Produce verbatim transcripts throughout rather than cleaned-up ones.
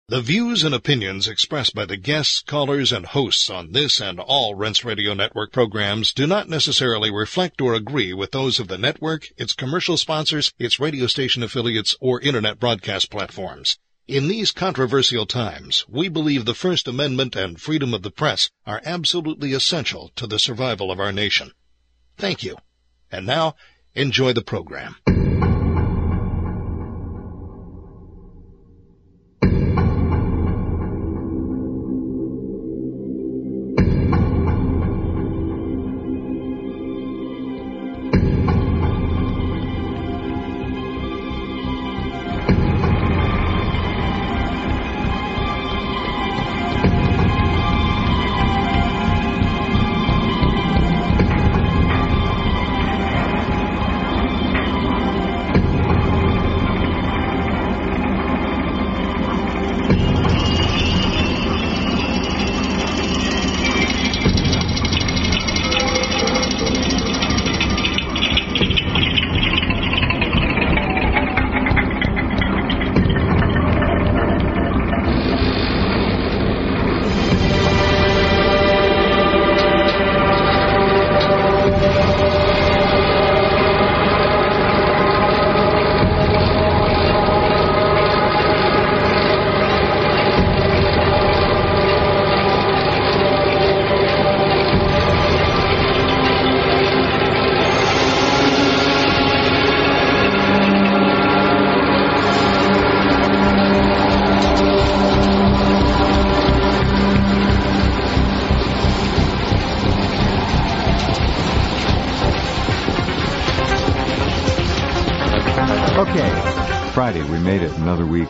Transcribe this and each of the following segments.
The views and opinions expressed by the guests, callers, and hosts on this and all Rense Radio Network programs do not necessarily reflect or agree with those of the network, its commercial sponsors, its radio station affiliates, or internet broadcast platforms. In these controversial times, we believe the First Amendment and freedom of the press are absolutely essential to the survival of our nation. Thank you. And now, enjoy the program. Another week.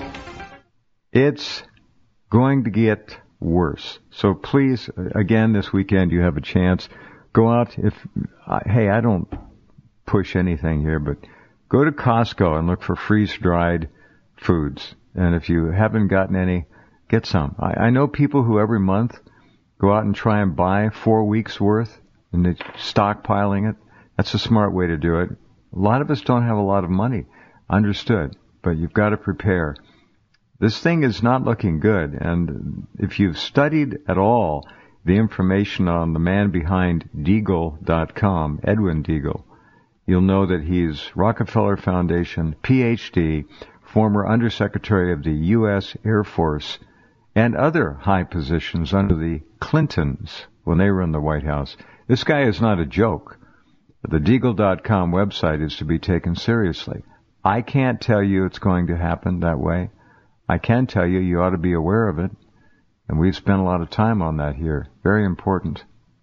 It's going to get worse. So please, again, this weekend you have a chance. Go out. If uh, hey, I don't push anything here, but go to Costco and look for freeze-dried foods. And if you haven't gotten any, get some. I, I know people who every month go out and try and buy four weeks worth and they're stockpiling it. That's a smart way to do it. A lot of us don't have a lot of money. Understood. But you've got to prepare. This thing is not looking good, and if you've studied at all the information on the man behind Deagle dot com, Edwin Deagle, you'll know that he's Rockefeller Foundation, P H D, former Undersecretary of the U S Air Force, and other high positions under the Clintons when they were in the White House. This guy is not a joke. The Deagle dot com website is to be taken seriously. I can't tell you it's going to happen that way. I can tell you you ought to be aware of it. And we've spent a lot of time on that here. Very important.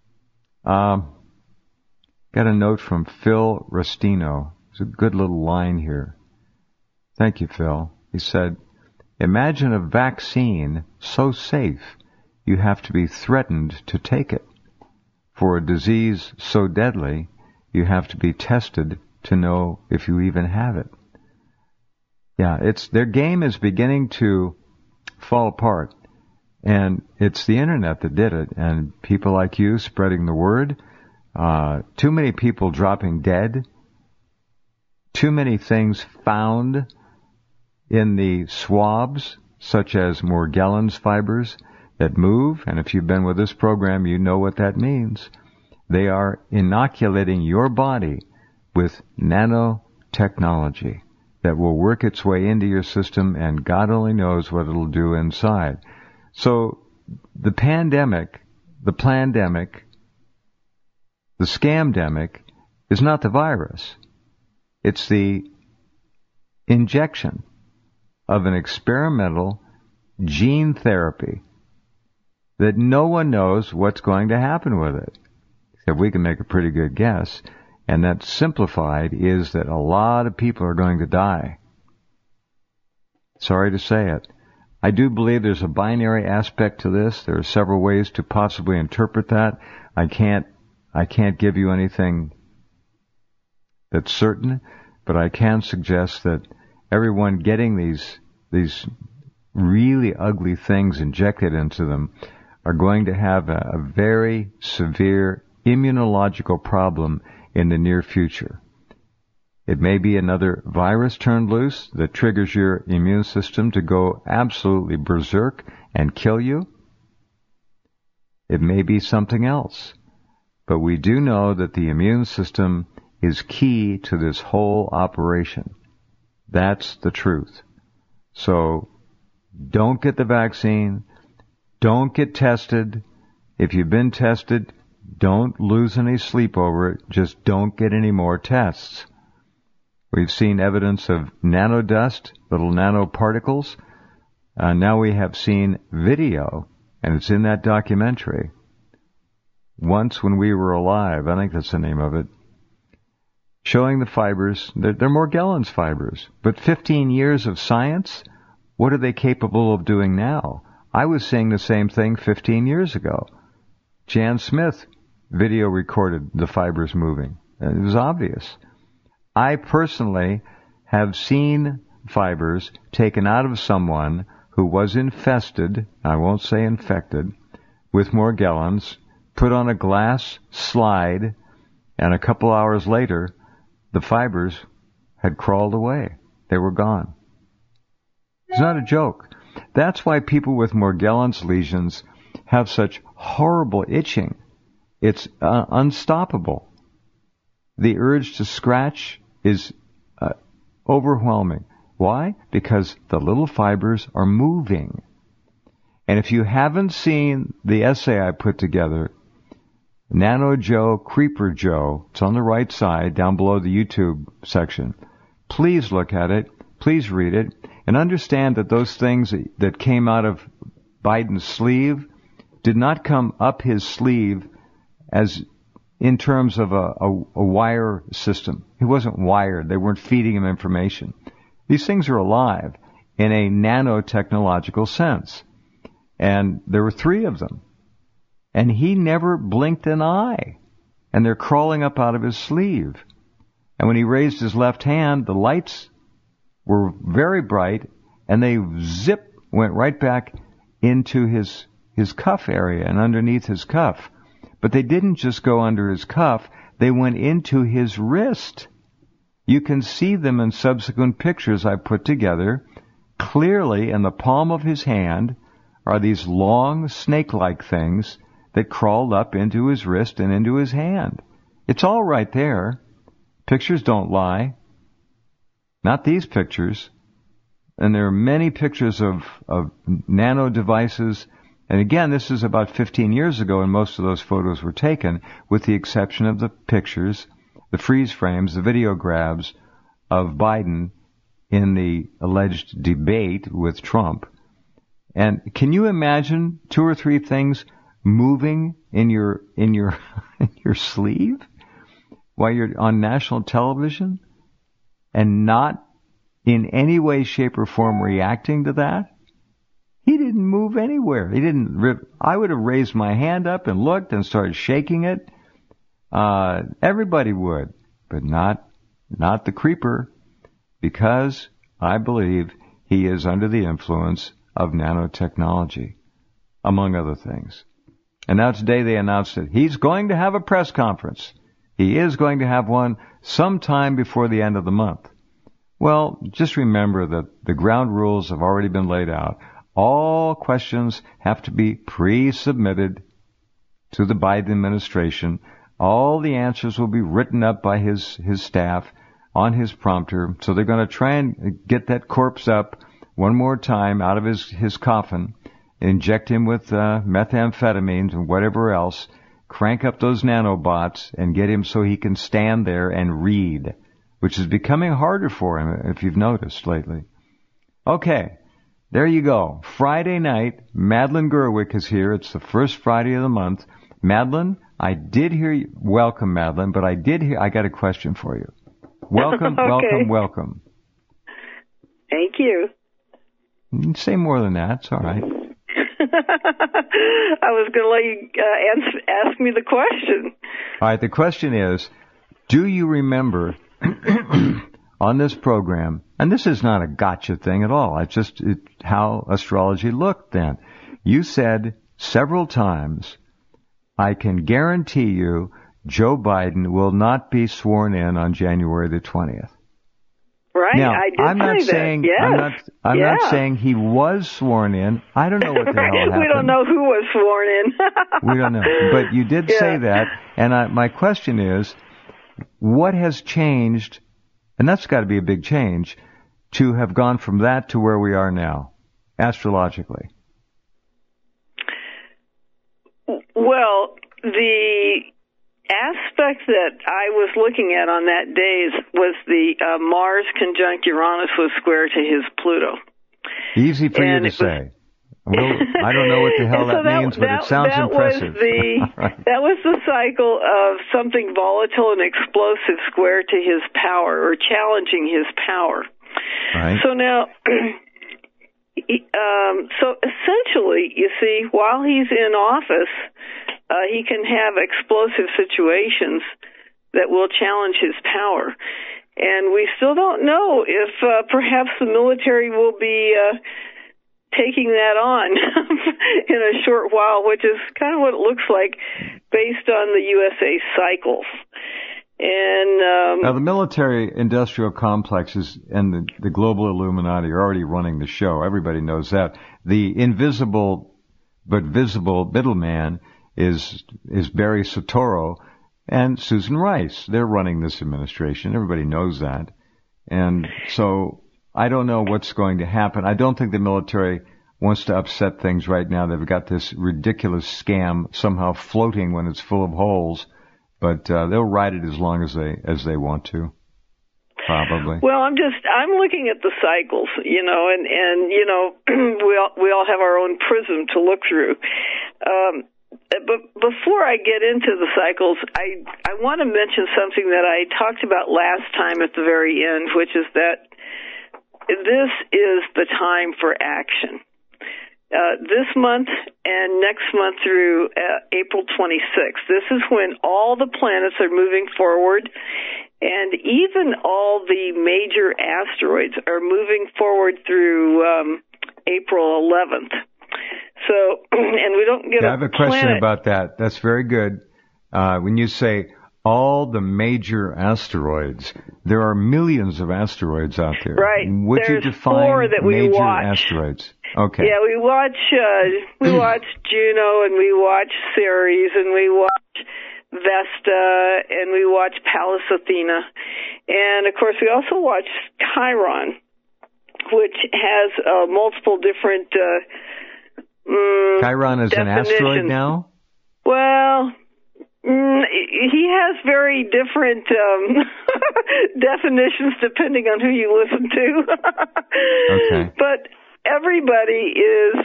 Um, got a note from Phil Restino. It's a good little line here. Thank you, Phil. He said, imagine a vaccine so safe you have to be threatened to take it. For a disease so deadly, you have to be tested to know if you even have it. Yeah, it's their game is beginning to fall apart, and it's the internet that did it, and people like you spreading the word, uh, too many people dropping dead, too many things found in the swabs, such as Morgellons fibers that move, and if you've been with this program, you know what that means. They are inoculating your body with nanotechnology that will work its way into your system, and God only knows what it'll do inside. So the pandemic, the plandemic, the scamdemic is not the virus. It's the injection of an experimental gene therapy that no one knows what's going to happen with it. If we can make a pretty good guess. And that simplified is that a lot of people are going to die. Sorry to say it. I do believe there's a binary aspect to this. There are several ways to possibly interpret that. I can't, I can't give you anything that's certain, but I can suggest that everyone getting these, these really ugly things injected into them are going to have a, a very severe immunological problem in the near future. It may be another virus turned loose that triggers your immune system to go absolutely berserk and kill you. It may be something else. But we do know that the immune system is key to this whole operation. That's the truth. So don't get the vaccine. Don't get tested. If you've been tested, don't lose any sleep over it. Just don't get any more tests. We've seen evidence of nanodust, little nanoparticles. Uh, now we have seen video, and it's in that documentary. Once When We Were Alive, I think that's the name of it, showing the fibers. They're, they're Morgellons fibers. But fifteen years of science, what are they capable of doing now? I was seeing the same thing fifteen years ago. Jan Smith video recorded the fibers moving. It was obvious. I personally have seen fibers taken out of someone who was infested, I won't say infected, with Morgellons, put on a glass slide, and a couple hours later, the fibers had crawled away. They were gone. It's not a joke. That's why people with Morgellons lesions have such horrible itching. It's uh, unstoppable. The urge to scratch is uh, overwhelming. Why? Because the little fibers are moving. And if you haven't seen the essay I put together, Nano Joe, Creeper Joe, it's on the right side, down below the YouTube section. Please look at it. Please read it. And understand that those things that came out of Biden's sleeve did not come up his sleeve as in terms of a, a, a wire system. He wasn't wired. They weren't feeding him information. These things are alive in a nanotechnological sense. And there were three of them. And he never blinked an eye. And they're crawling up out of his sleeve. And when he raised his left hand, the lights were very bright, and they zip went right back into his his cuff area and underneath his cuff. But they didn't just go under his cuff, they went into his wrist. You can see them in subsequent pictures I put together. Clearly, in the palm of his hand are these long snake-like things that crawled up into his wrist and into his hand. It's all right there. Pictures don't lie. Not these pictures. And there are many pictures of, of nano devices. And again, this is about fifteen years ago, and most of those photos were taken, with the exception of the pictures, the freeze frames, the video grabs of Biden in the alleged debate with Trump. And can you imagine two or three things moving in your in your in your sleeve while you're on national television and not in any way, shape, or form reacting to that? He didn't move anywhere. He didn't. Rip. I would have raised my hand up and looked and started shaking it. Uh, everybody would, but not not the creeper, because I believe he is under the influence of nanotechnology, among other things. And now today they announced that he's going to have a press conference. He is going to have one sometime before the end of the month. Well, just remember that the ground rules have already been laid out. All questions have to be pre-submitted to the Biden administration. All the answers will be written up by his, his staff on his prompter. So they're going to try and get that corpse up one more time out of his, his coffin, inject him with uh, methamphetamines and whatever else, crank up those nanobots, and get him so he can stand there and read, which is becoming harder for him, if you've noticed lately. Okay, there you go. Friday night, Madeline Gerwick is here. It's the first Friday of the month. Madeline, I did hear you. Welcome, Madeline, but I did hear, I got a question for you. Welcome, okay. welcome, welcome. Thank you. You can say more than that. It's all right. I was going to let you uh, answer, ask me the question. All right, the question is, do you remember on this program, and this is not a gotcha thing at all, it's just it, how astrology looked then. You said several times, I can guarantee you Joe Biden will not be sworn in on January the twentieth. Right, now, I did I'm not say saying that. Yes. I'm not I'm yeah. not saying he was sworn in. I don't know what the hell happened. We don't know who was sworn in. We don't know. But you did yeah. say that, and I, my question is, what has changed? And that's got to be a big change to have gone from that to where we are now, astrologically. Well, the aspect that I was looking at on that day was the uh, Mars conjunct Uranus was square to his Pluto. Easy for and you to say. Well, I don't know what the hell that, so that means, but that, it sounds that impressive. Was the, right. That was the cycle of something volatile and explosive square to his power, or challenging his power. Right. So now, um, so essentially, you see, while he's in office, uh, he can have explosive situations that will challenge his power. And we still don't know if uh, perhaps the military will be uh, taking that on in a short while, which is kind of what it looks like based on the U S A cycles. And um, now the military-industrial complexes and the, the global Illuminati are already running the show. Everybody knows that. The invisible but visible middleman is is Barry Soetoro and Susan Rice. They're running this administration. Everybody knows that. And so I don't know what's going to happen. I don't think the military wants to upset things right now. They've got this ridiculous scam somehow floating when it's full of holes, but uh, they'll ride it as long as they as they want to, probably. Well, I'm just I'm looking at the cycles, you know, and and you know we all we all have our own prism to look through. Um, but before I get into the cycles, I I want to mention something that I talked about last time at the very end, which is that this is the time for action. Uh, this month and next month through uh, April twenty-sixth, this is when all the planets are moving forward, and even all the major asteroids are moving forward through um, April eleventh. So, and we don't get yeah, a I have a question planet. about that. That's very good. Uh, when you say all the major asteroids, there are millions of asteroids out there. Right. Would There's you define four that we major watch. asteroids? Okay. Yeah, we watch uh, we watch Juno, and we watch Ceres, and we watch Vesta, and we watch Pallas Athena, and of course we also watch Chiron, which has uh, multiple different. Uh, mm, Chiron is an asteroid now? Well. Mm, he has very different um, definitions depending on who you listen to. Okay. But everybody is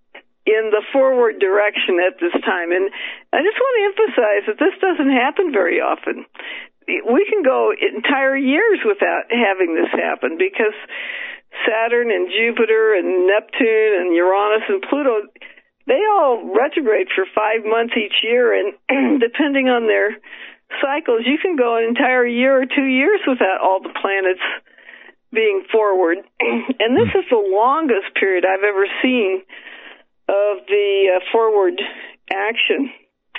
in the forward direction at this time. And I just want to emphasize that this doesn't happen very often. We can go entire years without having this happen because Saturn and Jupiter and Neptune and Uranus and Pluto, they all retrograde for five months each year, and depending on their cycles, you can go an entire year or two years without all the planets being forward. And this is the longest period I've ever seen of the uh, forward action.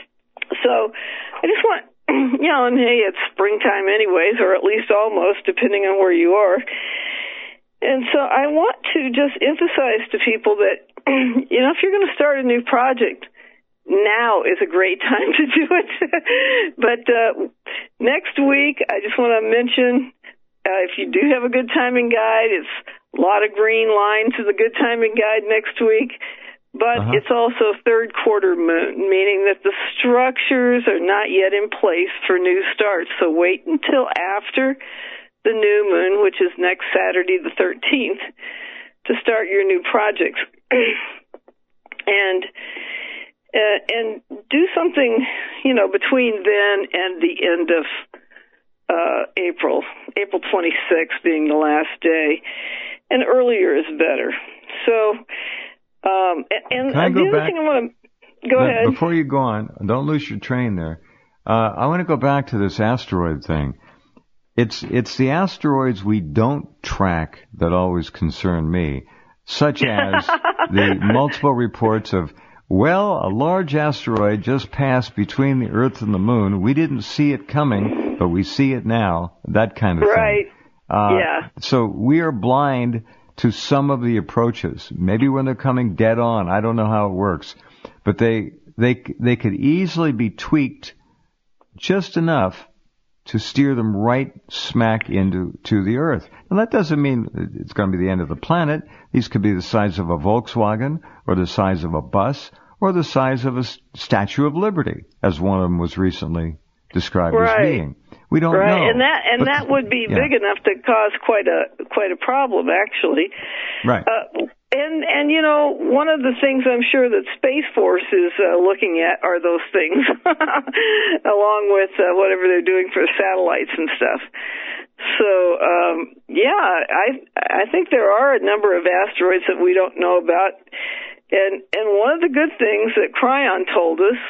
So I just want, you know, and hey, it's springtime anyways, or at least almost, depending on where you are. And so I want to just emphasize to people that, you know, if you're going to start a new project, now is a great time to do it. But uh, next week, I just want to mention, uh, if you do have a good timing guide, it's a lot of green lines in the good timing guide next week. But uh-huh. It's also third quarter moon, meaning that the structures are not yet in place for new starts. So wait until after the new moon, which is next Saturday the thirteenth, to start your new projects. and uh, and do something, you know, between then and the end of uh, April, April twenty-sixth being the last day, and earlier is better. So, um, and, Can I and go the other back? thing I want to go But ahead before you go on. Don't lose your train there. Uh, I want to go back to this asteroid thing. It's it's the asteroids we don't track that always concern me, such as the multiple reports of well, a large asteroid just passed between the Earth and the Moon. We didn't see it coming, but we see it now. That kind of right. thing. Uh, yeah. So we are blind to some of the approaches. Maybe when they're coming dead on, I don't know how it works, but they they they could easily be tweaked just enough to steer them right smack into to the Earth. And that doesn't mean it's going to be the end of the planet. These could be the size of a Volkswagen, or the size of a bus, or the size of a Statue of Liberty, as one of them was recently described right. as being. We don't right. know. And that and but, that would be yeah. big enough to cause quite a quite a problem, actually. Right. Uh, and and you know, one of the things I'm sure that Space Force is uh, looking at are those things, along with uh, whatever they're doing for satellites and stuff. So um, yeah, I I think there are a number of asteroids that we don't know about, and and one of the good things that Cryon told us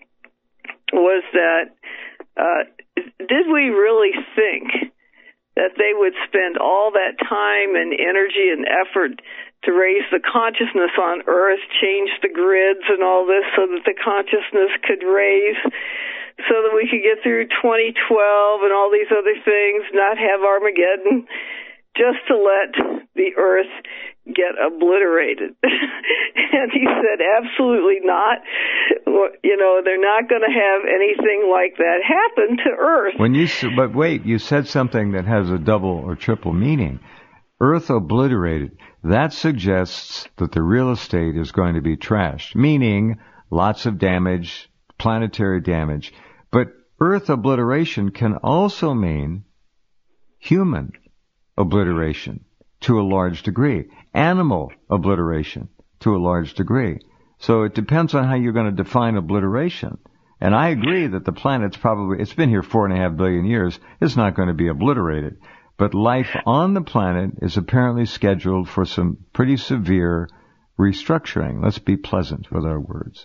was that uh, did we really think that they would spend all that time and energy and effort to raise the consciousness on Earth, change the grids and all this so that the consciousness could raise, so that we could get through twenty twelve and all these other things, not have Armageddon, just to let the Earth get obliterated? And he said, absolutely not. You know, they're not going to have anything like that happen to Earth. When you, but wait, you said something that has a double or triple meaning. Earth obliterated. That suggests that the real estate is going to be trashed, meaning lots of damage, planetary damage. But Earth obliteration can also mean human obliteration to a large degree, animal obliteration to a large degree. So it depends on how you're going to define obliteration. And I agree that the planet's probably, it's been here four and a half billion years, it's not going to be obliterated. But life on the planet is apparently scheduled for some pretty severe restructuring. Let's be pleasant with our words.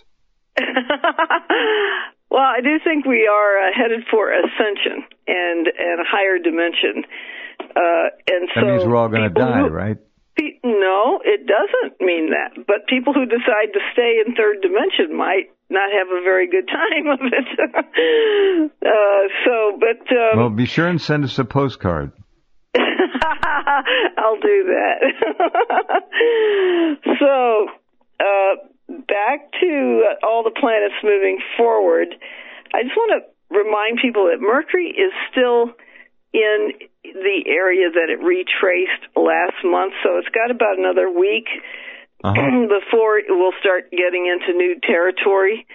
Well, I do think we are uh, headed for ascension and, and a higher dimension. Uh, and that so means we're all going to die, who, right? Pe- no, it doesn't mean that. But people who decide to stay in third dimension might not have a very good time of it. uh, so, but... Um, well, be sure and send us a postcard. I'll do that. So, uh, back to uh, all the planets moving forward. I just want to remind people that Mercury is still in the area that it retraced last month, so it's got about another week uh-huh. before it will start getting into new territory.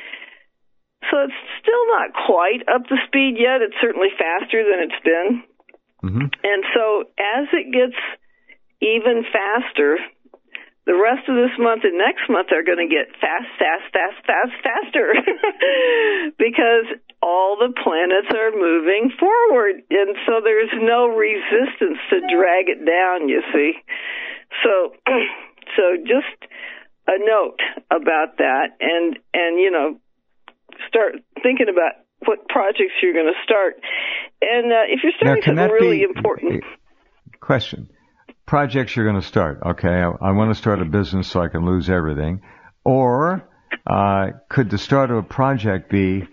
So it's still not quite up to speed yet. It's certainly faster than it's been. Mm-hmm. And so as it gets even faster, the rest of this month and next month are going to get fast, fast, fast, fast, faster because all the planets are moving forward. And so there's no resistance to drag it down, you see. So, so just a note about that, and, and, you know, start thinking about what projects you're going to start. And uh, if you're starting now, something really be, important... Question. Projects you're going to start. Okay, I, I want to start a business so I can lose everything. Or uh, could the start of a project be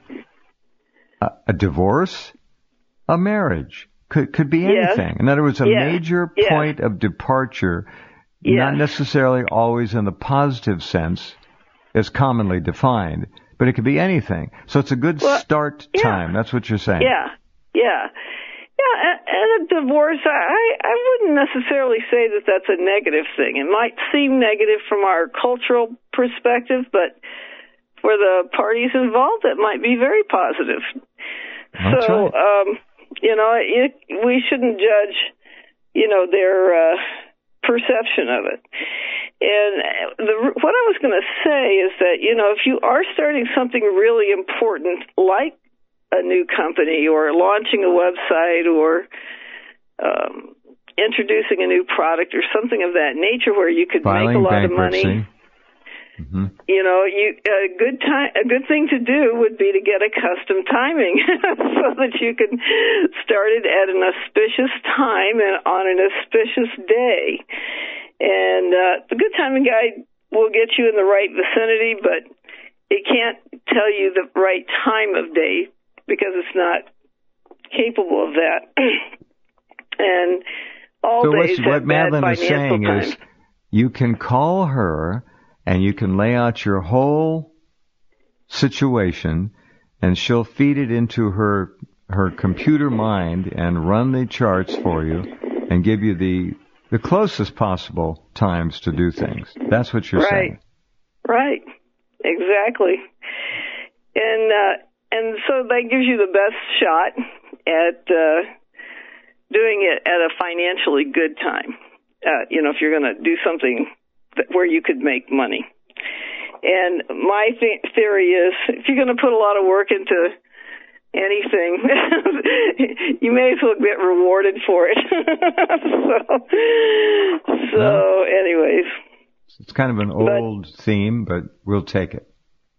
a, a divorce, a marriage? Could could be anything. Yes. In other words, a yes. major yes. point of departure, yes. not necessarily always in the positive sense as commonly defined, but it could be anything. So it's a good well, start yeah. time. That's what you're saying. Yeah, yeah. Yeah, and a divorce, I, I wouldn't necessarily say that that's a negative thing. It might seem negative from our cultural perspective, but for the parties involved, it might be very positive. That's so, right. um, you know, it, we shouldn't judge, you know, their uh, perception of it. And the, what I was going to say is that, you know, if you are starting something really important like a new company or launching a website or um, introducing a new product or something of that nature where you could Filing make a lot bankruptcy. of money. Mm-hmm. You know, you a good time, a good thing to do would be to get a custom timing so that you can start it at an auspicious time and on an auspicious day. And uh, the good timing guide will get you in the right vicinity, but it can't tell you the right time of day because it's not capable of that. And all so days what Madeline is saying time. is you can call her and you can lay out your whole situation, and she'll feed it into her her computer mind and run the charts for you and give you the the closest possible times to do things. That's what you're right. saying. Right. Exactly. And uh, and so that gives you the best shot at uh, doing it at a financially good time. Uh, you know, if you're going to do something that, where you could make money. And my th- theory is, if you're going to put a lot of work into anything, you may as well get rewarded for it. so, so well, anyways. It's kind of an old but, theme, but we'll take it.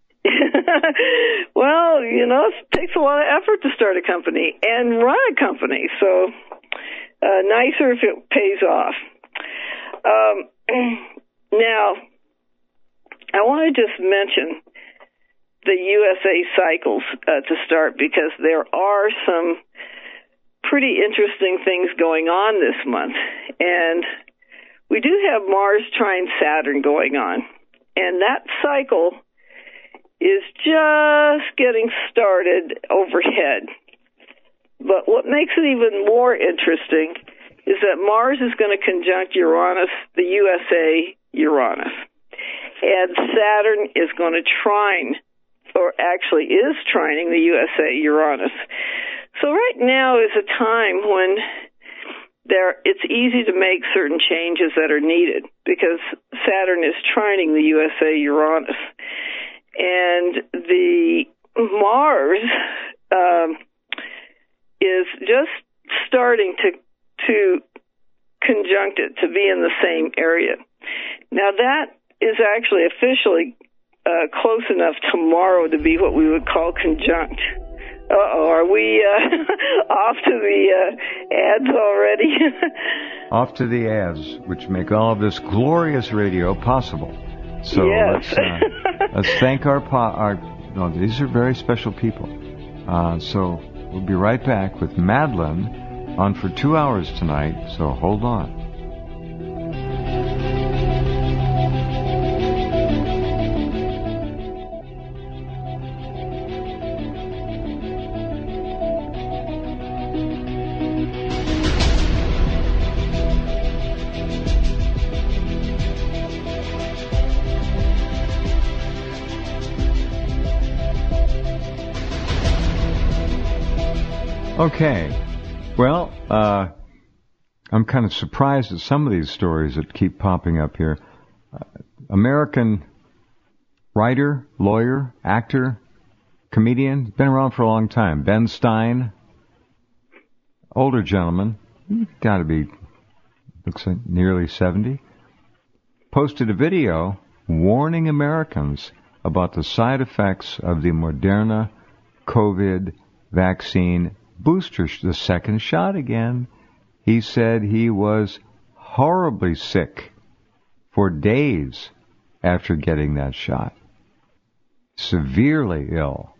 Well, you know, it takes a lot of effort to start a company and run a company, so uh, nicer if it pays off. Um, now, I want to just mention the U S A cycles uh, to start, because there are some pretty interesting things going on this month. And we do have Mars trine Saturn going on. And that cycle is just getting started overhead. But what makes it even more interesting is that Mars is going to conjunct Uranus, the U S A Uranus. And Saturn is going to trine, or actually is trining the U S A Uranus. So right now is a time when there it's easy to make certain changes that are needed, because Saturn is trining the U S A Uranus. And the Mars um, is just starting to to conjunct it, to be in the same area. Now that is actually officially uh, close enough tomorrow to be what we would call conjunct. Uh-oh, are we uh, off to the uh, ads already? Off to the ads, which make all of this glorious radio possible. So yes. let's, uh, let's thank our, po- our, no, these are very special people. Uh, so we'll be right back with Madeline on for two hours tonight, so hold on. Okay. Well, uh, I'm kind of surprised at some of these stories that keep popping up here. Uh, American writer, lawyer, actor, comedian, been around for a long time. Ben Stein, older gentleman, got to be, looks like nearly seventy, posted a video warning Americans about the side effects of the Moderna COVID vaccine booster, the second shot again. He said he was horribly sick for days after getting that shot. Severely ill.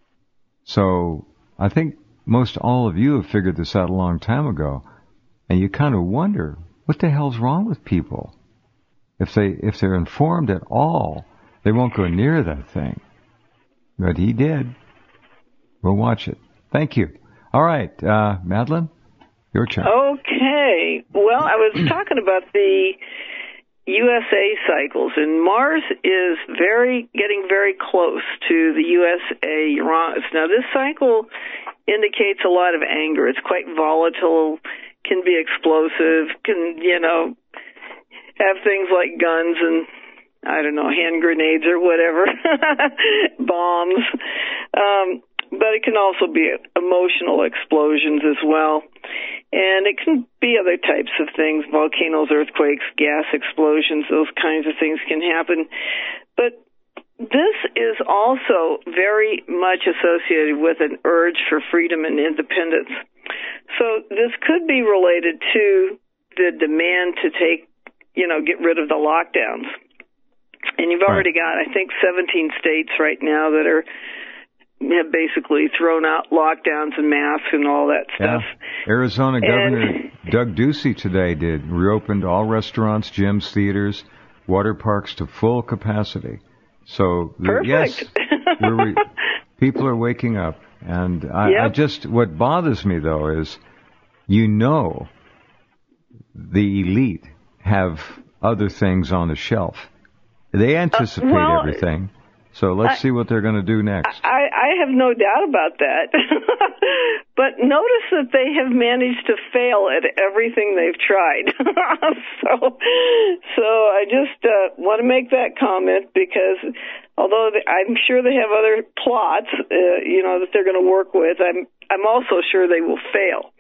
So I think most all of you have figured this out a long time ago, and you kind of wonder, what the hell's wrong with people? If they if they're informed at all, they won't go near that thing. But he did. We'll watch it. Thank you. All right, uh, Madeline, your turn. Okay. Well, I was talking about the U S A cycles, and Mars is very getting very close to the U S A Uranus. Now, this cycle indicates a lot of anger. It's quite volatile, can be explosive, can, you know, have things like guns and, I don't know, hand grenades or whatever, bombs. Um But it can also be emotional explosions as well. And it can be other types of things, volcanoes, earthquakes, gas explosions, those kinds of things can happen. But this is also very much associated with an urge for freedom and independence. So this could be related to the demand to take, you know, get rid of the lockdowns. And you've already got, I think, seventeen states right now that are have basically thrown out lockdowns and masks and all that stuff. Yeah. Arizona and, Governor Doug Ducey today did reopened all restaurants, gyms, theaters, water parks to full capacity. So perfect. yes, we're re- people are waking up, and I, yep. I just what bothers me though is, you know, the elite have other things on the shelf. They anticipate uh, well, everything. So let's I, see what they're going to do next. I, I have no doubt about that. But notice that they have managed to fail at everything they've tried. so so I just uh, want to make that comment because although they, I'm sure they have other plots, uh, you know, that they're going to work with, I'm I'm also sure they will fail.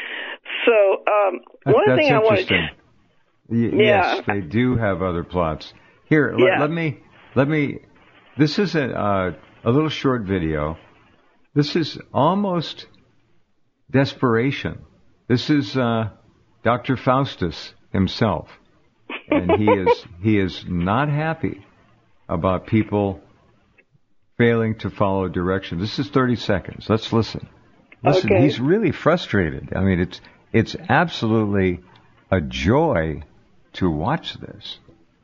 So um, one That's thing I want to... Y- yeah. Yes, they do have other plots. Here, l- yeah. let me... Let me. This is a, uh, a little short video. This is almost desperation. This is uh, Doctor Faustus himself, and he is he is not happy about people failing to follow directions. This is thirty seconds. Let's listen. Listen, okay. He's really frustrated. I mean, it's it's absolutely a joy to watch this.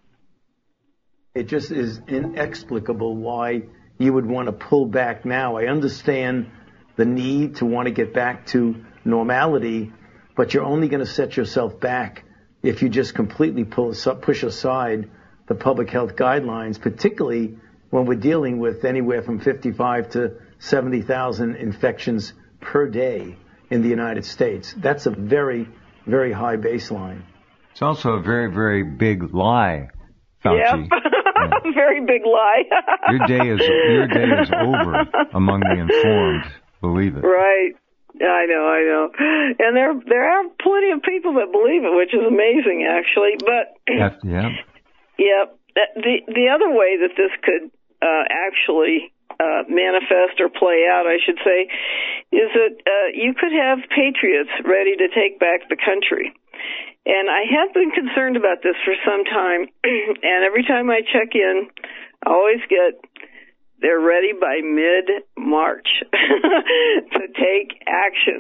It just is inexplicable why you would want to pull back now. I understand the need to want to get back to normality, but you're only going to set yourself back if you just completely pull, push aside the public health guidelines, particularly when we're dealing with anywhere from fifty-five to seventy thousand infections per day in the United States. That's a very, very high baseline. It's also a very, very big lie, Fauci. Yep. Very big lie. Your day is your day is over among the informed. Believe it. Right. I know, I know. And there there are plenty of people that believe it, which is amazing, actually. But That, yeah. yeah, the the other way that this could uh, actually uh, manifest or play out, I should say, is that uh, you could have patriots ready to take back the country. And I have been concerned about this for some time, and every time I check in, I always get, they're ready by mid-March to take action.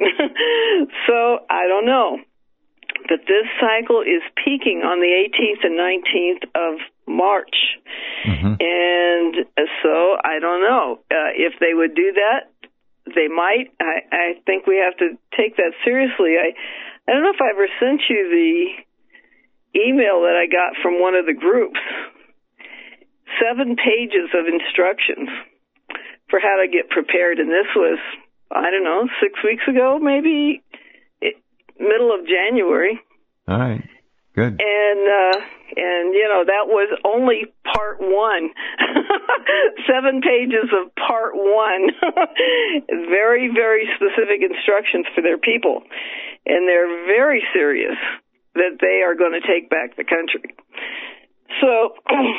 So I don't know. But this cycle is peaking on the eighteenth and nineteenth of March. Mm-hmm. And so I don't know. Uh, if they would do that, they might. I, I think we have to take that seriously. I I don't know if I ever sent you the email that I got from one of the groups. Seven pages of instructions for how to get prepared. And this was, I don't know, six weeks ago, maybe it, middle of January. All right. Good. And, uh, and, you know, that was only part one. Seven pages of part one. Very, very specific instructions for their people. And they're very serious that they are going to take back the country. So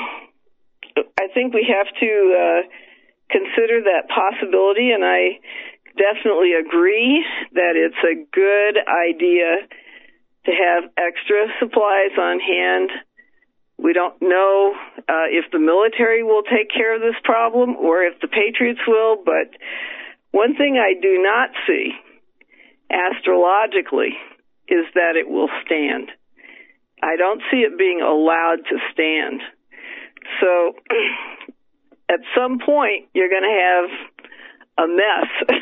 I think we have to uh, consider that possibility, and I definitely agree that it's a good idea to have extra supplies on hand. We don't know uh, if the military will take care of this problem or if the patriots will, but one thing I do not see astrologically is that it will stand. I don't see it being allowed to stand. So at some point, you're going to have a mess.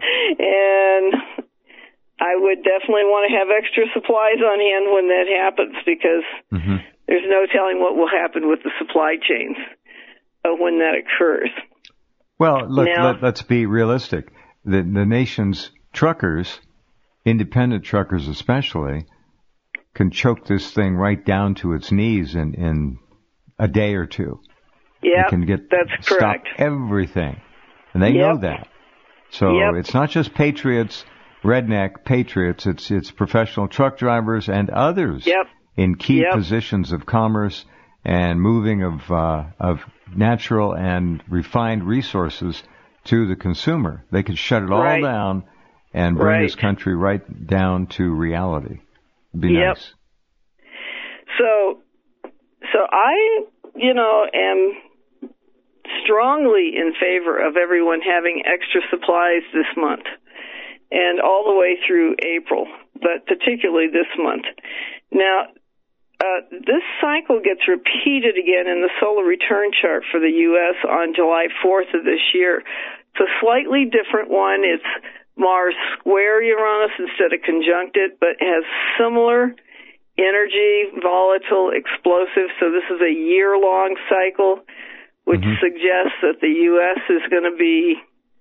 And I would definitely want to have extra supplies on hand when that happens, because mm-hmm. there's no telling what will happen with the supply chains uh, when that occurs. Well, look, now, let, let's be realistic. The, the nation's truckers, independent truckers especially, can choke this thing right down to its knees in, in a day or two. Yeah, can get, that's stop correct. everything. And they yep. know that. So yep. it's not just patriots, redneck patriots, it's it's professional truck drivers and others yep. in key yep. positions of commerce and moving of uh, of natural and refined resources to the consumer. They could shut it all right. down and bring right. this country right down to reality. It'd be yep. nice. So, so I you know, am strongly in favor of everyone having extra supplies this month and all the way through April, but particularly this month. Now, uh, this cycle gets repeated again in the solar return chart for the U S on July fourth of this year. It's a slightly different one. It's Mars square Uranus instead of conjunct it, but has similar energy, volatile, explosive. So this is a year-long cycle, which mm-hmm. suggests that the U S is going to be,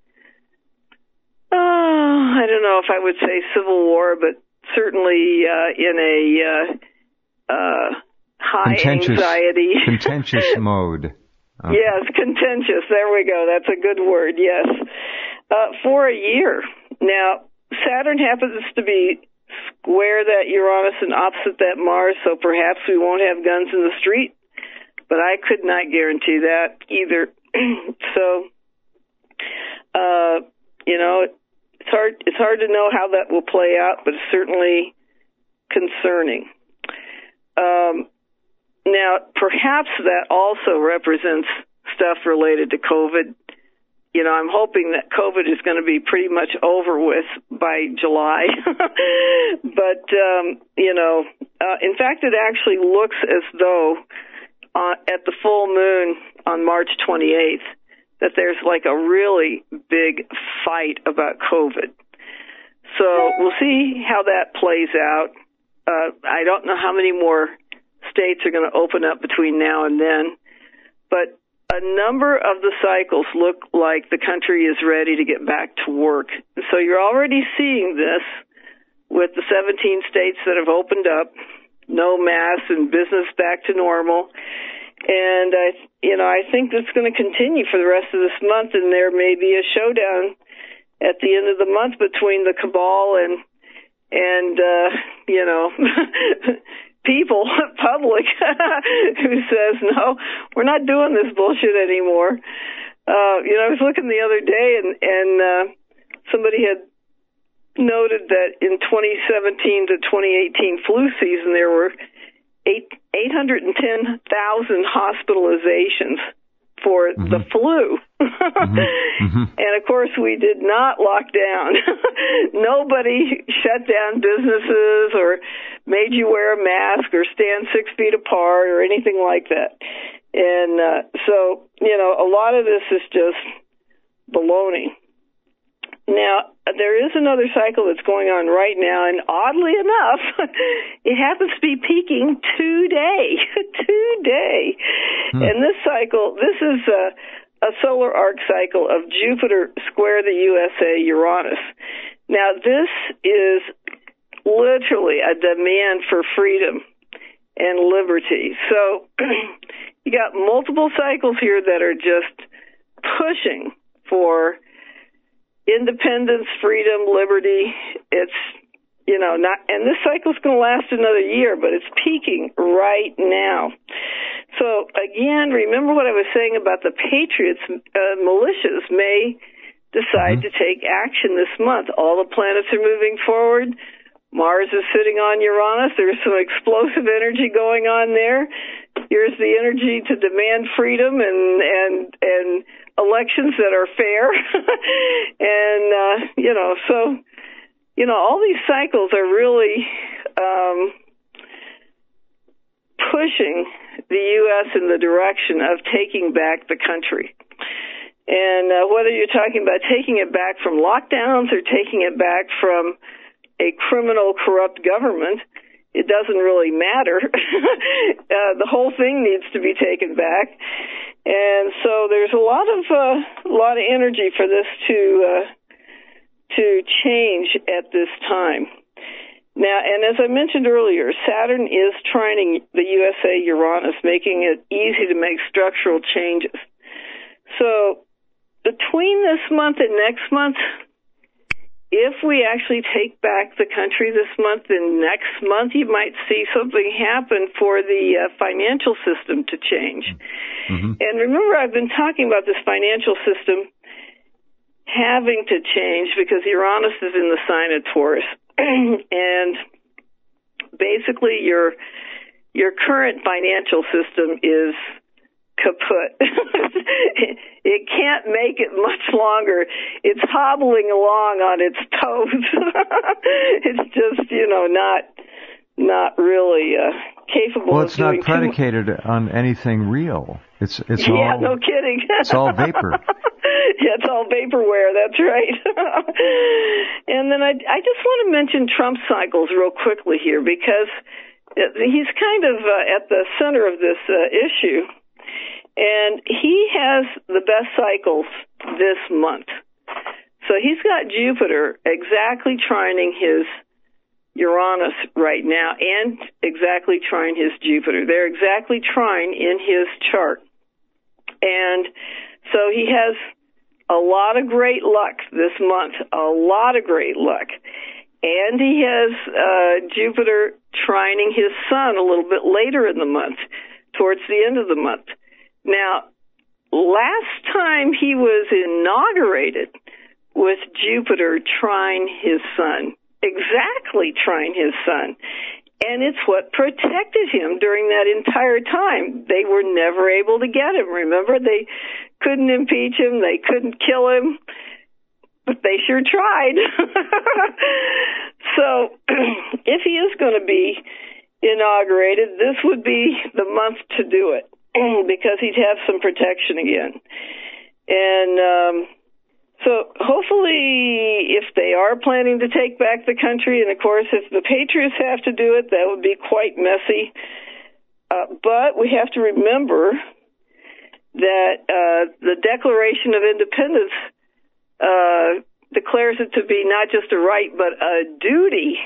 oh, I don't know if I would say civil war, but certainly uh, in a uh, uh, high contentious, anxiety. contentious mode. Okay. Yes, contentious. There we go. That's a good word, yes. Uh, for a year. Now, Saturn happens to be square that Uranus and opposite that Mars, so perhaps we won't have guns in the street, but I could not guarantee that either. So, uh, you know, it's hard, it's hard to know how that will play out, but it's certainly concerning. Um, Now, perhaps that also represents stuff related to COVID. You know, I'm hoping that COVID is going to be pretty much over with by July. But, um, you know, uh, in fact, it actually looks as though uh, at the full moon on March twenty-eighth that there's like a really big fight about COVID. So we'll see how that plays out. Uh, I don't know how many more states are going to open up between now and then, but a number of the cycles look like the country is ready to get back to work. So you're already seeing this with the seventeen states that have opened up, no masks and business back to normal. And I, you know, I think that's going to continue for the rest of this month, and there may be a showdown at the end of the month between the cabal and, and, uh, you know, people, public, who says, no, we're not doing this bullshit anymore. Uh, you know, I was looking the other day, and, and uh, somebody had noted that in twenty seventeen to twenty eighteen flu season, there were eight, eight hundred ten thousand hospitalizations for mm-hmm. the flu. mm-hmm. Mm-hmm. And, of course, we did not lock down. Nobody shut down businesses or made you wear a mask or stand six feet apart or anything like that. And uh, so, you know, a lot of this is just baloney. Now, there is another cycle that's going on right now, and oddly enough, it happens to be peaking today, today. Hmm. And this cycle, this is a, a solar arc cycle of Jupiter square the U S A Uranus. Now, this is literally a demand for freedom and liberty. So you got multiple cycles here that are just pushing for independence, freedom, liberty. It's, you know, not, and this cycle's going to last another year, but it's peaking right now. So again, remember what I was saying about the patriots, uh, militias may decide mm-hmm. to take action this month. All the planets are moving forward. Mars is sitting on Uranus. There's some explosive energy going on there. Here's the energy to demand freedom and, and, and elections that are fair. and, uh, you know, so, you know, all these cycles are really um, pushing the U S in the direction of taking back the country. And uh, whether you're talking about taking it back from lockdowns or taking it back from a criminal, corrupt government, it doesn't really matter. uh, the whole thing needs to be taken back. And so there's a lot of uh, a lot of energy for this to uh, to change at this time. Now, and as I mentioned earlier, Saturn is trining the U S A Uranus, making it easy to make structural changes. So between this month and next month, if we actually take back the country this month, then next month you might see something happen for the uh, financial system to change. Mm-hmm. And remember, I've been talking about this financial system having to change because Uranus is in the sign of Taurus. And basically your your current financial system is kaput. It can't make it much longer. It's hobbling along on its toes. It's just, you know, not not really uh, capable well, of it's not doing predicated too on anything real. It's it's yeah, all no kidding. It's all vapor. Yeah, it's all vaporware. That's right. And then I I just want to mention Trump cycles real quickly here, because he's kind of uh, at the center of this uh, issue, and he has the best cycles this month. So he's got Jupiter exactly trining his Uranus right now, and exactly trine his Jupiter. They're exactly trine in his chart. And so he has a lot of great luck this month, a lot of great luck. And he has uh, Jupiter trining his sun a little bit later in the month, towards the end of the month. Now, last time he was inaugurated with Jupiter trine his sun, exactly trine his sun. And it's what protected him during that entire time. They were never able to get him. Remember, they couldn't impeach him. They couldn't kill him. But they sure tried. So if he is going to be inaugurated, this would be the month to do it, because he'd have some protection again. And um, so hopefully, if they are planning to take back the country, and of course, if the Patriots have to do it, that would be quite messy. Uh, but we have to remember that uh, the Declaration of Independence uh, declares it to be not just a right, but a duty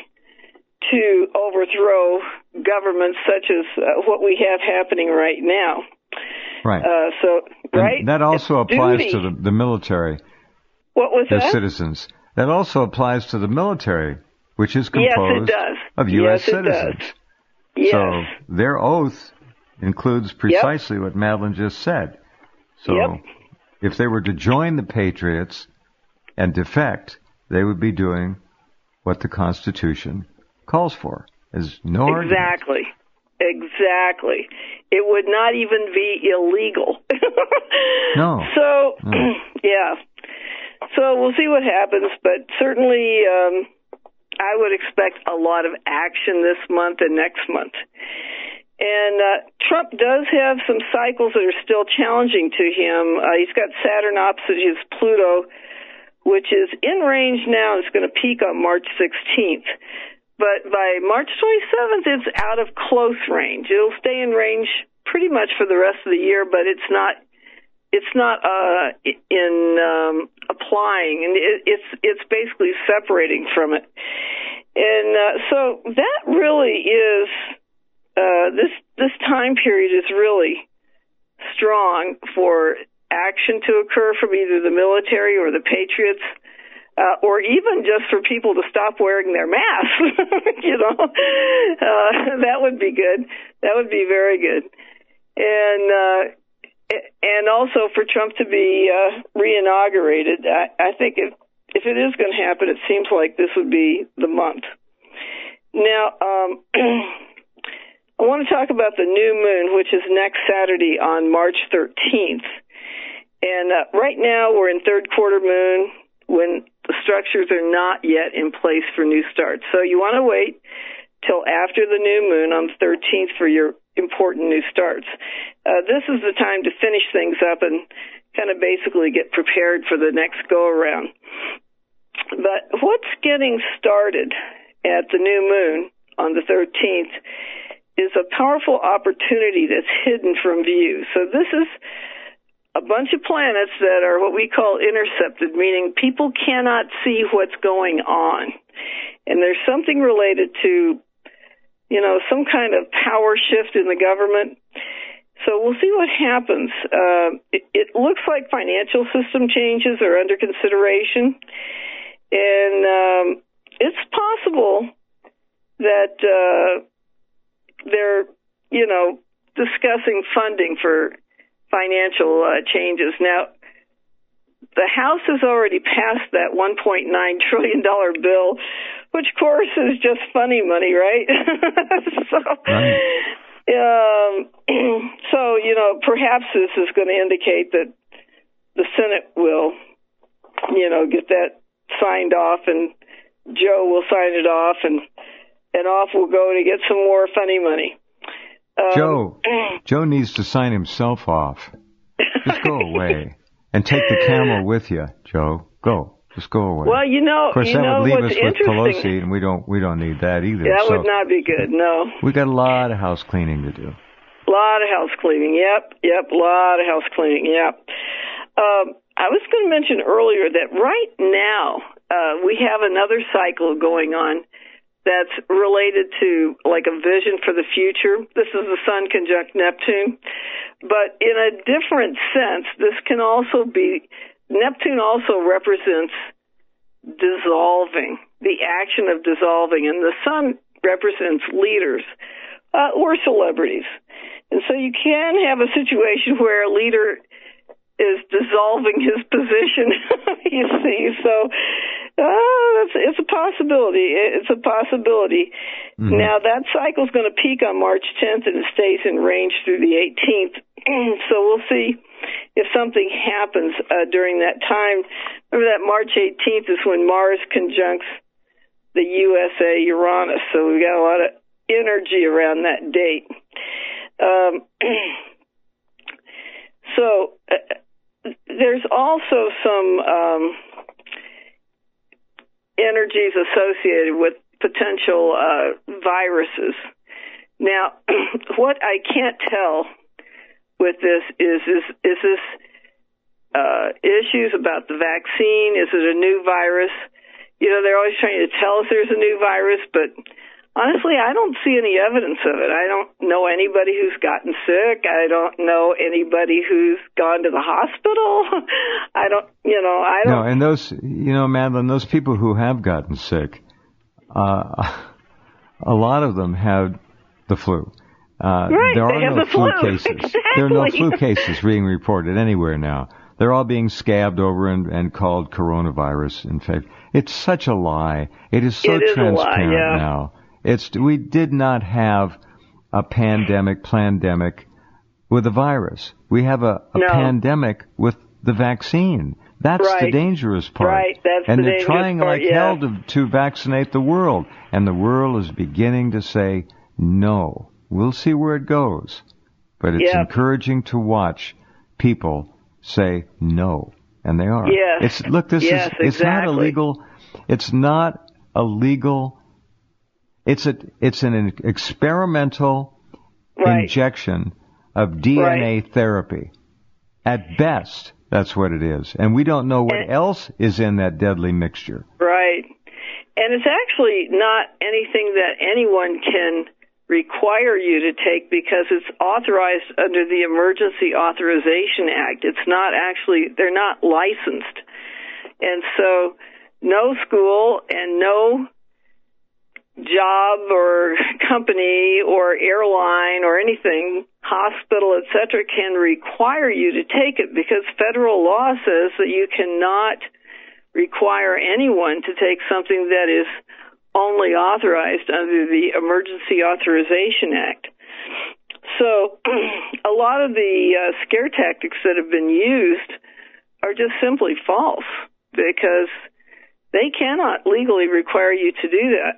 to overthrow governments such as uh, what we have happening right now. Right. Uh, so, right? And that also it's applies duty. to the, the military. What was their that? citizens. That also applies to the military, which is composed yes, it does. of U S yes, citizens. It does. Yes. So their oath includes precisely yep. what Madeline just said. So yep. if they were to join the Patriots and defect, they would be doing what the Constitution calls for. There's no argument. Exactly. Exactly. It would not even be illegal. No. So, no. yeah. So we'll see what happens, but certainly um, I would expect a lot of action this month and next month. And uh, Trump does have some cycles that are still challenging to him. Uh, he's got Saturn opposite his Pluto, which is in range now. It's going to peak on March sixteenth. But by March twenty-seventh, it's out of close range. It'll stay in range pretty much for the rest of the year, but it's not it's not uh, in um, applying, and it, it's it's basically separating from it. And uh, so that really is uh, this this time period is really strong for action to occur from either the military or the Patriots. Uh, or even just for people to stop wearing their masks, you know, uh, that would be good. That would be very good. And, uh, and also for Trump to be, uh, re-inaugurated, I, I think if, if it is going to happen, it seems like this would be the month. Now, um, I want to talk about the new moon, which is next Saturday on March thirteenth. And, uh, right now we're in third quarter moon, when the structures are not yet in place for new starts. So you want to wait till after the new moon on the thirteenth for your important new starts. Uh, this is the time to finish things up and kind of basically get prepared for the next go-around. But what's getting started at the new moon on the thirteenth is a powerful opportunity that's hidden from view. So this is a bunch of planets that are what we call intercepted, meaning people cannot see what's going on. And there's something related to, you know, some kind of power shift in the government. So we'll see what happens. Uh, it, it looks like financial system changes are under consideration. And um, it's possible that uh, they're, you know, discussing funding for financial uh, changes. Now, the House has already passed that one point nine trillion dollars bill, which, of course, is just funny money, right? so, right. Um, so, you know, perhaps this is going to indicate that the Senate will, you know, get that signed off, and Joe will sign it off, and and off we'll go to get some more funny money. Um, Joe, Joe needs to sign himself off. Just go away and take the camel with you, Joe. Go. Just go away. Well, you know, of course, you that know would leave what's us with interesting. Pelosi, and we don't we don't need that either. That so would not be good. No. We got a lot of house cleaning to do. A lot of house cleaning. Yep, yep. A lot of house cleaning. Yep. Um, I was going to mention earlier that right now uh, we have another cycle going on that's related to like a vision for the future. This is the Sun conjunct Neptune. But in a different sense, this can also be, Neptune also represents dissolving, the action of dissolving, and the Sun represents leaders uh, or celebrities. And so you can have a situation where a leader is dissolving his position, you see. So uh, it's, it's a possibility. It's a possibility. Mm-hmm. Now, that cycle is going to peak on March tenth, and it stays in range through the eighteenth. So we'll see if something happens uh, during that time. Remember that March eighteenth is when Mars conjuncts the U S A Uranus. So we've got a lot of energy around that date. Um, so uh, there's also some um, energies associated with potential uh, viruses. Now, what I can't tell with this is is is this uh, issues about the vaccine? Is it a new virus? You know, they're always trying to tell us there's a new virus, but honestly, I don't see any evidence of it. I don't know anybody who's gotten sick. I don't know anybody who's gone to the hospital. I don't, you know, I don't. No, and those, you know, Madeline, those people who have gotten sick, uh, a lot of them had the flu. Uh, right, there they are have no the flu flu. cases. Exactly. There are no flu cases being reported anywhere now. They're all being scabbed over and, and called coronavirus. In fact, it's such a lie. It is so it is transparent a lie, yeah. now. It's we did not have a pandemic, plandemic with a virus. We have a, a no. pandemic with the vaccine. That's right. the dangerous part. Right, that's and the they're dangerous trying part, like yeah. hell to, to vaccinate the world. And the world is beginning to say, no, we'll see where it goes. But it's yep. encouraging to watch people say no. And they are. Yes. It's look, this yes, is it's exactly. not illegal. It's not illegal. It's a it's an experimental right. injection of D N A right. therapy. At best, that's what it is. And we don't know what and, else is in that deadly mixture. Right. And it's actually not anything that anyone can require you to take because it's authorized under the Emergency Authorization Act. It's not actually, they're not licensed. And so no school and no job or company or airline or anything, hospital, et cetera, can require you to take it because federal law says that you cannot require anyone to take something that is only authorized under the Emergency Authorization Act. So a lot of the uh, scare tactics that have been used are just simply false because they cannot legally require you to do that.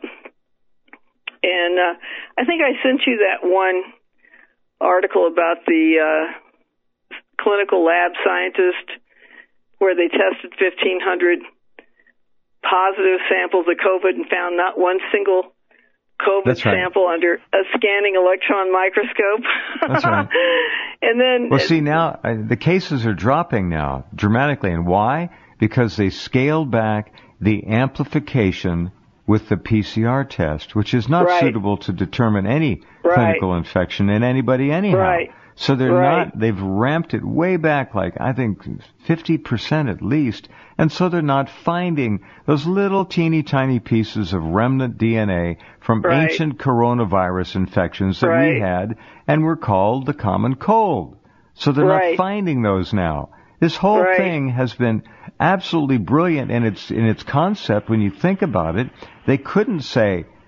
And uh, I think I sent you that one article about the uh, clinical lab scientist where they tested fifteen hundred positive samples of COVID and found not one single COVID That's right. sample under a scanning electron microscope. That's right. And then, well, see, now uh, the cases are dropping now dramatically. And why? Because they scaled back the amplification with the P C R test, which is not right. suitable to determine any right. clinical infection in anybody anyhow. Right. So they're right. not, they've ramped it way back, like I think fifty percent at least, and so they're not finding those little teeny tiny pieces of remnant D N A from right. ancient coronavirus infections that right. we had and were called the common cold. So they're right. not finding those now. This whole right. thing has been absolutely brilliant in its in its concept when you think about it. They couldn't say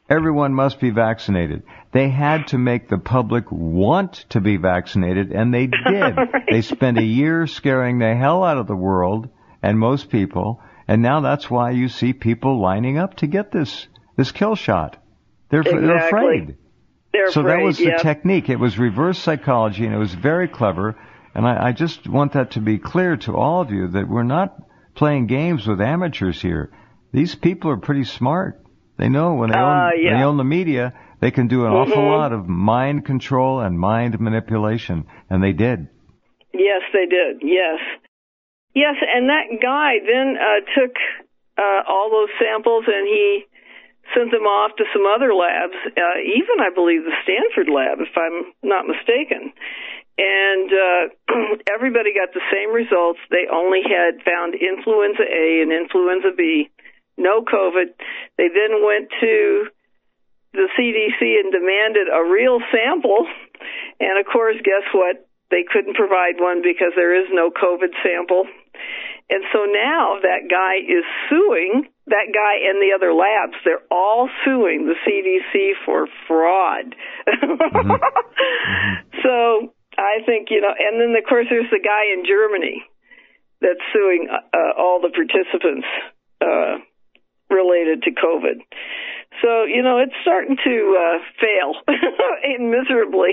everyone must be vaccinated. They had to make the public want to be vaccinated, and they did. Right. They spent a year scaring the hell out of the world and most people, and now that's why you see people lining up to get this this kill shot. They're, exactly. they're afraid. They're so afraid, that was yeah. the technique. It was reverse psychology, and it was very clever. And I, I just want that to be clear to all of you, that we're not playing games with amateurs here. These people are pretty smart. They know when they own, uh, yeah. when they own the media, they can do an mm-hmm. awful lot of mind control and mind manipulation. And they did. Yes, they did. Yes. Yes, and that guy then uh, took uh, all those samples and he sent them off to some other labs, uh, even, I believe, the Stanford lab, if I'm not mistaken. And uh, everybody got the same results. They only had found influenza A and influenza B, no COVID. They then went to the C D C and demanded a real sample. And, of course, guess what? They couldn't provide one because there is no COVID sample. And so now that guy is suing, that guy and the other labs, they're all suing the C D C for fraud. Mm-hmm. Mm-hmm. So I think, you know, and then, of course, there's the guy in Germany that's suing uh, all the participants uh, related to COVID. So, you know, it's starting to uh, fail miserably.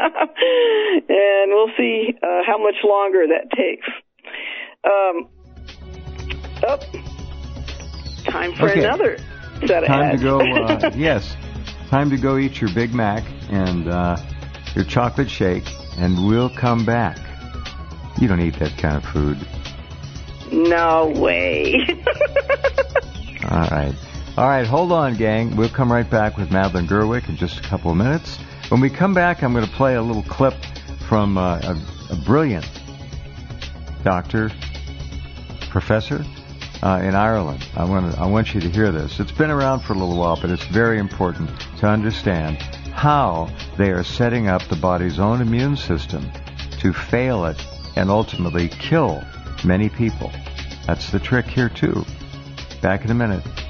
And we'll see uh, how much longer that takes. Um, oh, time for okay. another set of Time ads. to go, uh, yes, time to go eat your Big Mac and uh, your chocolate shake, and we'll come back. You don't eat that kind of food. No way. All right. All right, hold on, gang. We'll come right back with Madeline Gerwick in just a couple of minutes. When we come back, I'm going to play a little clip from uh, a, a brilliant doctor, professor uh, in Ireland. I want, to, I want you to hear this. It's been around for a little while, but it's very important to understand how they are setting up the body's own immune system to fail it and ultimately kill many people. That's the trick here, too. Back in a minute.